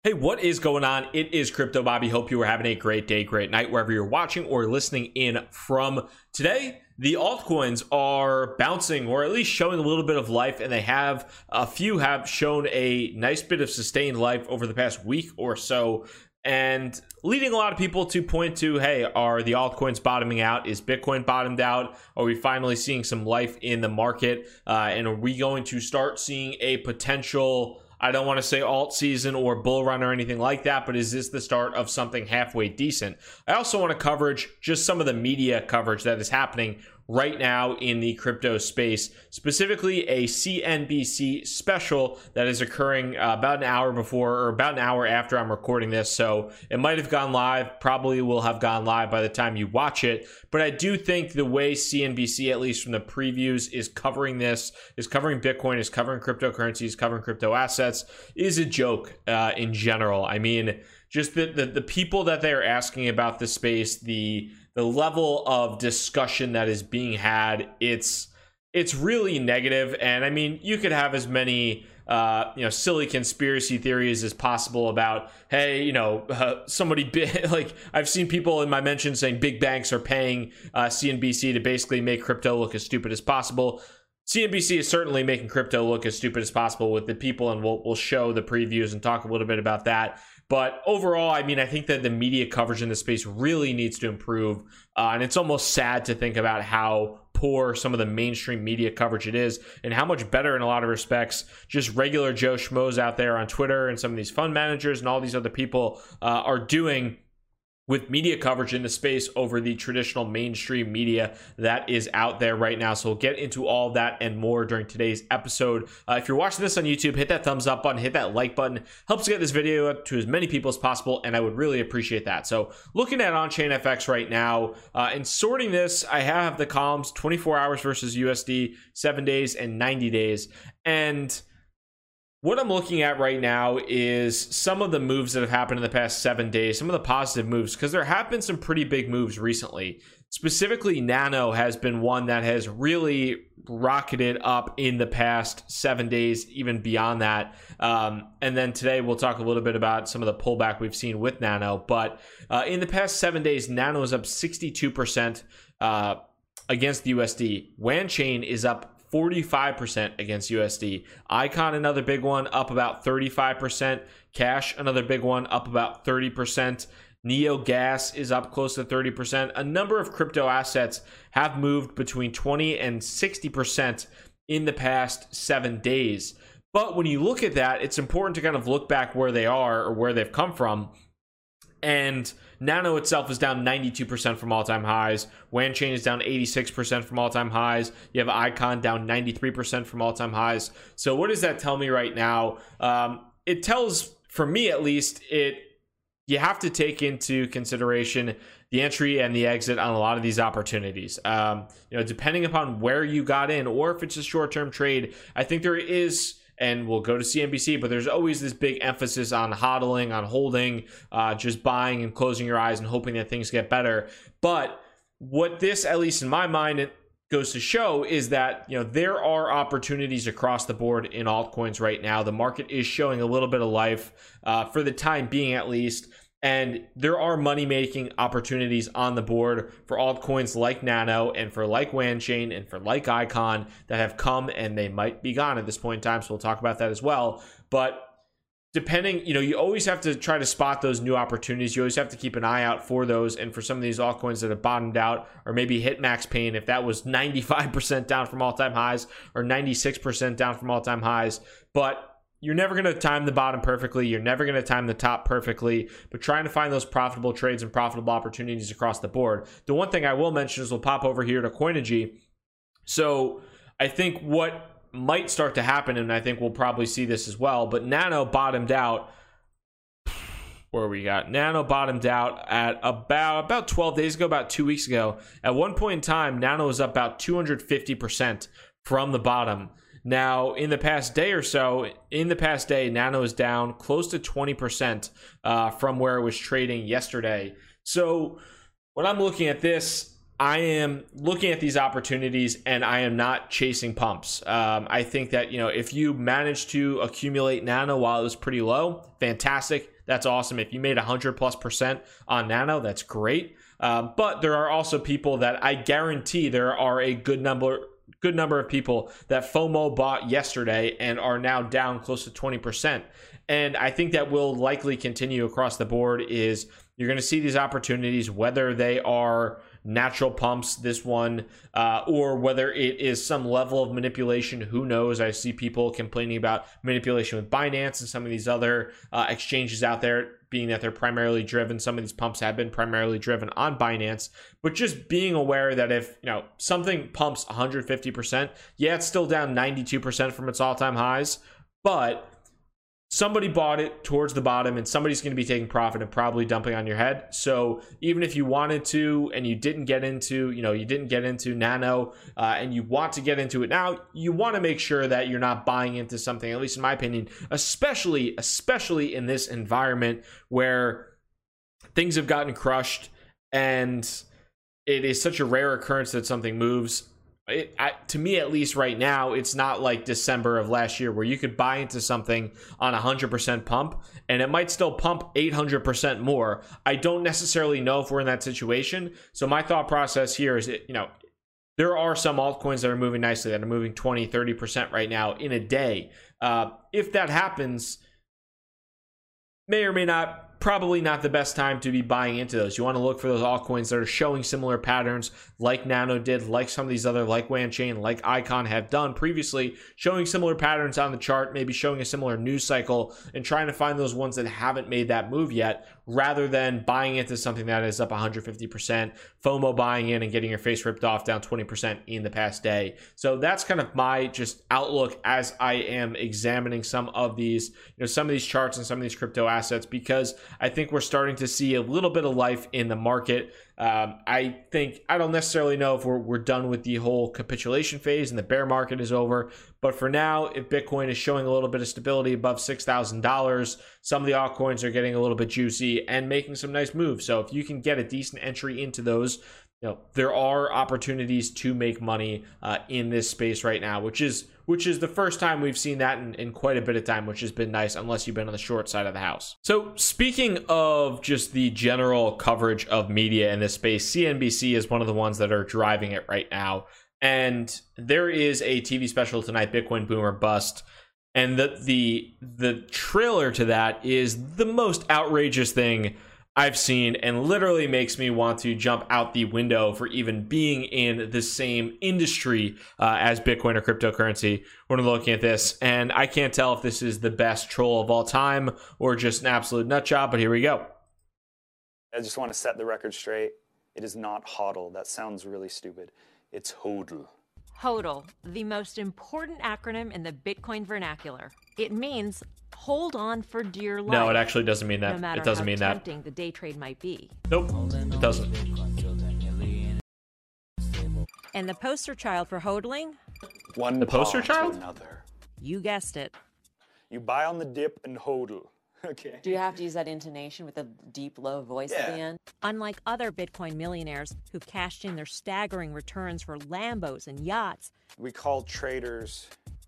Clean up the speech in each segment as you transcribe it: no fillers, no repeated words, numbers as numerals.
Hey, what is going on? It is Crypto Bobby. Hope you are having a great day, great night, wherever you're watching or listening in from. Today, the altcoins are bouncing or at least showing a little bit of life, and a few have shown a nice bit of sustained life over the past week or so, and leading a lot of people to point to, hey, are the altcoins bottoming out? Is Bitcoin bottomed out? Are we finally seeing some life in the market? And are we going to start seeing a potential, I don't want to say alt season or bull run or anything like that, but is this the start of something halfway decent? I also want to coverage just some of the media coverage that is happening right now in the crypto space, specifically a CNBC special that is occurring about an hour before or about an hour after I'm recording this. So it might have gone live, probably will have gone live by the time you watch it. But I do think the way CNBC, at least from the previews, is covering this, is covering Bitcoin, is covering cryptocurrencies, covering crypto assets, is a joke in general. I mean, just the people that they're asking about this space, the level of discussion that is being had, it's really negative. And I mean, you could have as many silly conspiracy theories as possible about, hey, somebody like, I've seen people in my mentions saying big banks are paying CNBC to basically make crypto look as stupid as possible. CNBC is certainly making crypto look as stupid as possible with the people, and we'll show the previews and talk a little bit about that. But overall, I mean, I think that the media coverage in this space really needs to improve. And it's almost sad to think about how poor some of the mainstream media coverage it is, and how much better in a lot of respects just regular Joe Schmoes out there on Twitter and some of these fund managers and all these other people are doing with media coverage in the space over the traditional mainstream media that is out there right now. So we'll get into all that and more during today's episode. If you're watching this on YouTube, hit that thumbs up button, hit that like button. Helps get this video up to as many people as possible, and I would really appreciate that. So looking at Onchain FX right now, and sorting this, I have the columns 24 hours versus USD, 7 days, and 90 days. And what I'm looking at right now is some of the moves that have happened in the past 7 days, some of the positive moves, because there have been some pretty big moves recently. Specifically, Nano has been one that has really rocketed up in the past 7 days, even beyond that. And then today we'll talk a little bit about some of the pullback we've seen with Nano. But in the past 7 days, Nano is up 62% against the USD. Wanchain is up 45% against USD. Icon, another big one, up about 35%. Cash, another big one, up about 30%. NeoGas is up close to 30%. A number of crypto assets have moved between 20 and 60% in the past 7 days. But when you look at that, it's important to kind of look back where they are or where they've come from. And Nano itself is down 92% from all-time highs. Wanchain is down 86% from all-time highs. You have Icon down 93% from all-time highs. So what does that tell me right now? It tells, for me at least, you have to take into consideration the entry and the exit on a lot of these opportunities. Depending upon where you got in, or if it's a short-term trade, I think there is, and we'll go to CNBC, but there's always this big emphasis on hodling, on holding, just buying and closing your eyes and hoping that things get better. But what this, at least in my mind, it goes to show is that, there are opportunities across the board in altcoins right now. The market is showing a little bit of life for the time being, at least. And there are money-making opportunities on the board for altcoins like Nano and for like Wanchain and for like Icon that have come, and they might be gone at this point in time. So we'll talk about that as well. But depending, you always have to try to spot those new opportunities. You always have to keep an eye out for those. And for some of these altcoins that have bottomed out or maybe hit max pain, if that was 95% down from all-time highs or 96% down from all-time highs. But you're never going to time the bottom perfectly. You're never going to time the top perfectly, but trying to find those profitable trades and profitable opportunities across the board. The one thing I will mention is we'll pop over here to Coinigy. So I think what might start to happen, and I think we'll probably see this as well, but Nano bottomed out. Nano bottomed out at about 12 days ago, about 2 weeks ago. At one point in time, Nano was up about 250% from the bottom. Now, in the past day or so, Nano is down close to 20% from where it was trading yesterday. So when I'm looking at this, I am looking at these opportunities and I am not chasing pumps. I think that, if you manage to accumulate Nano while it was pretty low, fantastic. that's awesome. If you made 100+% on Nano, that's great. But there are also people that I guarantee there are a good number of people that FOMO bought yesterday and are now down close to 20%. And I think that will likely continue across the board. Is you're going to see these opportunities, whether they are natural pumps, this one, or whether it is some level of manipulation. Who knows? I see people complaining about manipulation with Binance and some of these other exchanges out there, being that they're primarily driven. Some of these pumps have been primarily driven on Binance, but just being aware that if something pumps 150%, yeah, it's still down 92% from its all-time highs, but somebody bought it towards the bottom and somebody's going to be taking profit and probably dumping on your head. So even if you wanted to and you didn't get into, Nano and you want to get into it now, you want to make sure that you're not buying into something, at least in my opinion, especially in this environment where things have gotten crushed and it is such a rare occurrence that something moves. To me, at least right now, it's not like December of last year where you could buy into something on 100% pump and it might still pump 800% more. I don't necessarily know if we're in that situation. So my thought process here is, there are some altcoins that are moving nicely, that are moving 20, 30% right now in a day. If that happens, may or may not, probably not the best time to be buying into those. You want to look for those altcoins that are showing similar patterns like Nano did, like some of these other, like Wanchain, like Icon have done previously, showing similar patterns on the chart, maybe showing a similar news cycle, and trying to find those ones that haven't made that move yet, rather than buying into something that is up 150%, FOMO buying in and getting your face ripped off down 20% in the past day. So that's kind of my just outlook as I am examining some of these, some of these charts and some of these crypto assets, because I think we're starting to see a little bit of life in the market. I don't necessarily know if we're done with the whole capitulation phase and the bear market is over. But for now, if Bitcoin is showing a little bit of stability above $6,000, some of the altcoins are getting a little bit juicy and making some nice moves. So if you can get a decent entry into those, there are opportunities to make money in this space right now, which is the first time we've seen that in quite a bit of time, which has been nice, unless you've been on the short side of the house. So speaking of just the general coverage of media in this space, CNBC is one of the ones that are driving it right now. And there is a TV special tonight, Bitcoin Boom or Bust. And the trailer to that is the most outrageous thing I've seen, and literally makes me want to jump out the window for even being in the same industry as Bitcoin or cryptocurrency when I'm looking at this. And I can't tell if this is the best troll of all time or just an absolute nut job, but here we go. I just want to set the record straight. It is not HODL. That sounds really stupid. It's HODL. HODL, the most important acronym in the Bitcoin vernacular. It means hold on for dear life. No, it actually doesn't mean that. No matter it doesn't how mean tempting that. the day trade might be. Nope, it doesn't. And the poster child for hodling? One The poster paw child? to another. You guessed it. You buy on the dip and HODL. Okay. Do you have to use that intonation with a deep, low voice at the end? Unlike other Bitcoin millionaires who've cashed in their staggering returns for Lambos and yachts, We call traders.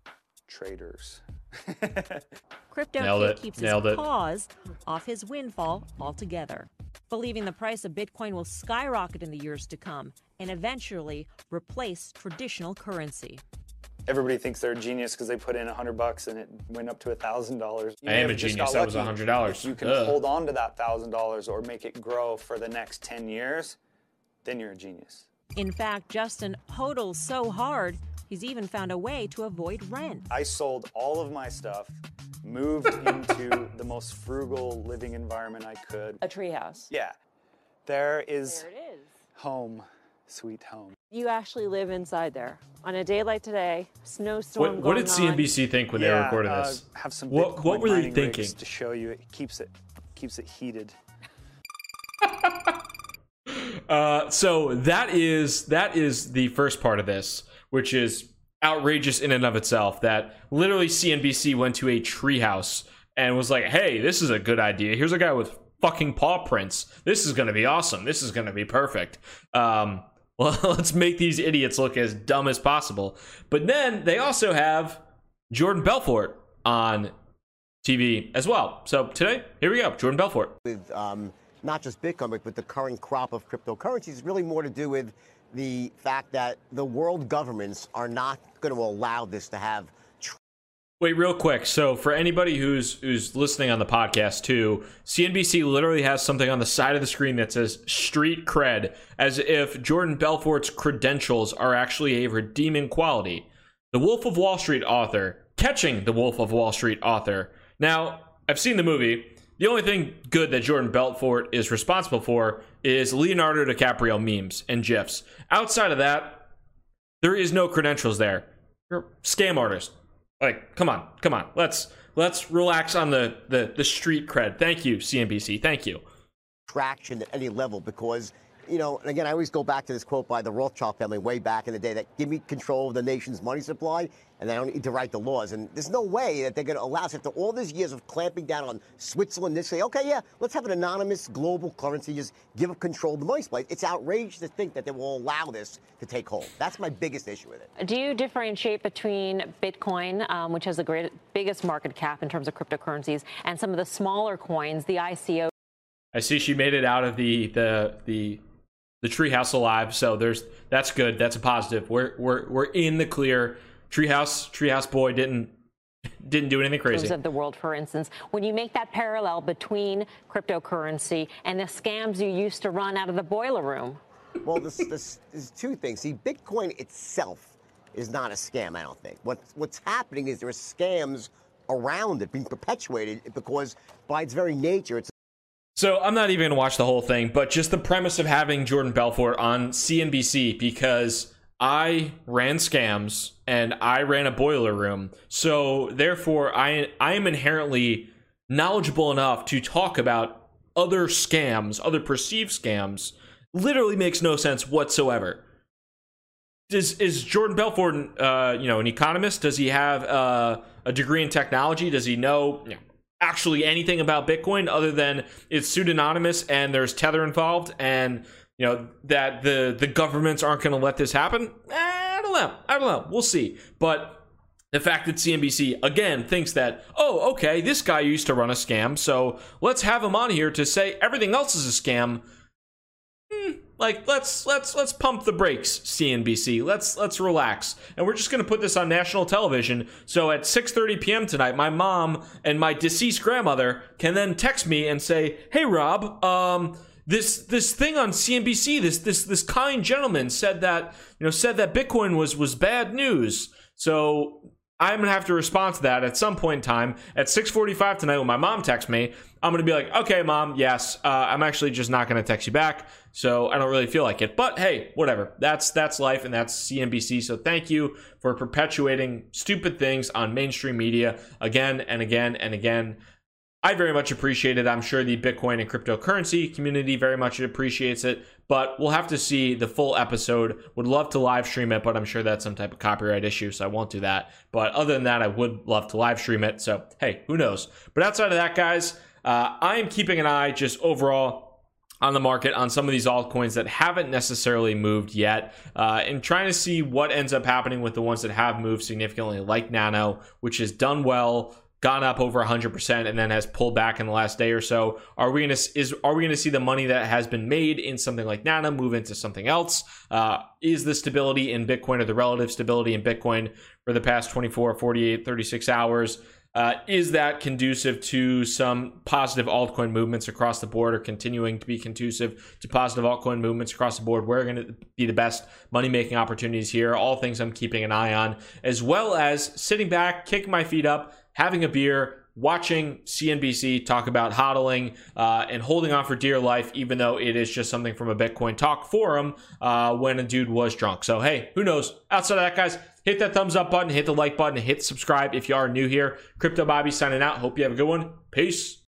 Crypto Nailed Kid it. keeps Nailed his it. paws off his windfall altogether, believing the price of Bitcoin will skyrocket in the years to come and eventually replace traditional currency. Everybody thinks they're a genius because they put in $100 and it went up to $1,000. I am a genius. That was $100. If you can Ugh. hold on to that $1,000 or make it grow for the next 10 years, then you're a genius. In fact, Justin hodls so hard, he's even found a way to avoid rent. I sold all of my stuff, moved into the most frugal living environment I could. A treehouse. Yeah. There is There it is. home, sweet home. You actually live inside there. On a day like today, snowstorm What did going on. CNBC think when they recorded this? Have some What Bitcoin were they mining rigs thinking? to show you? It keeps it heated. So that is the first part of this, which is outrageous in and of itself. That literally CNBC went to a treehouse and was like, "Hey, this is a good idea. Here's a guy with fucking paw prints. This is going to be awesome. This is going to be perfect. Well, let's make these idiots look as dumb as possible." But then they also have Jordan Belfort on TV as well. So today, here we go, Jordan Belfort. With not just Bitcoin, but with the current crop of cryptocurrencies, it's really more to do with the fact that the world governments are not going to allow this to have. Wait, real quick. So for anybody who's listening on the podcast too, CNBC literally has something on the side of the screen that says street cred, as if Jordan Belfort's credentials are actually a redeeming quality. The Wolf of Wall Street author, catching the Wolf of Wall Street author. Now, I've seen the movie. The only thing good that Jordan Belfort is responsible for is Leonardo DiCaprio memes and GIFs. Outside of that, there is no credentials there. You're a scam artist. Like, come on. Let's relax on the street cred. Thank you, CNBC. Thank you. Traction at any level because, you know, and again, I always go back to this quote by the Rothschild family way back in the day that give me control of the nation's money supply and I don't need to write the laws. And there's no way that they're going to allow us after all these years of clamping down on Switzerland. They say, okay, yeah, let's have an anonymous global currency, just give up control of the money supply. It's outrageous to think that they will allow this to take hold. That's my biggest issue with it. Do you differentiate between Bitcoin, which has the biggest market cap in terms of cryptocurrencies, and some of the smaller coins, the ICO? I see she made it out of the treehouse alive, so that's good. That's a positive. We're in the clear. Treehouse boy didn't do anything crazy. Of the world, for instance, when you make that parallel between cryptocurrency and the scams you used to run out of the boiler room. Well, there's two things. See, Bitcoin itself is not a scam, I don't think. What's happening is there are scams around it being perpetuated because by its very nature, it's. So I'm not even going to watch the whole thing, but just the premise of having Jordan Belfort on CNBC, because I ran scams and I ran a boiler room. So therefore, I am inherently knowledgeable enough to talk about other scams, other perceived scams. Literally makes no sense whatsoever. Is Jordan Belfort, an economist? Does he have a degree in technology? Does he know actually anything about Bitcoin other than it's pseudonymous and there's Tether involved and that the governments aren't going to let this happen? I don't know. We'll see. But the fact that CNBC again thinks that, oh, okay, this guy used to run a scam, so let's have him on here to say everything else is a scam. Like, let's pump the brakes, CNBC. Let's relax. And we're just going to put this on national television. So at 6:30 p.m. tonight, my mom and my deceased grandmother can then text me and say, "Hey, Rob, this thing on CNBC, this kind gentleman said that Bitcoin was bad news." So I'm going to have to respond to that at some point in time at 6:45 tonight when my mom texts me. I'm going to be like, okay, Mom, yes, I'm actually just not going to text you back. So I don't really feel like it. But hey, whatever. That's life, and that's CNBC. So thank you for perpetuating stupid things on mainstream media again and again and again. I very much appreciate it. I'm sure the Bitcoin and cryptocurrency community very much appreciates it, but we'll have to see the full episode. Would love to live stream it, but I'm sure that's some type of copyright issue, so I won't do that. But other than that, I would love to live stream it. So hey, who knows? But outside of that, guys, I am keeping an eye just overall on the market on some of these altcoins that haven't necessarily moved yet, and trying to see what ends up happening with the ones that have moved significantly, like Nano, which has done well, gone up over 100%, and then has pulled back in the last day or so. Are we going to see the money that has been made in something like Nano move into something else? Is the stability in Bitcoin, or the relative stability in Bitcoin for the past 24, 48, 36 hours, is that conducive to some positive altcoin movements across the board, or continuing to be conducive to positive altcoin movements across the board? Where are going to be the best money-making opportunities here? All things I'm keeping an eye on, as well as sitting back, kicking my feet up, having a beer, watching CNBC talk about hodling and holding on for dear life, even though it is just something from a Bitcoin talk forum when a dude was drunk. So, hey, who knows? Outside of that, guys, hit that thumbs up button, hit the like button, hit subscribe if you are new here. Crypto Bobby signing out. Hope you have a good one. Peace.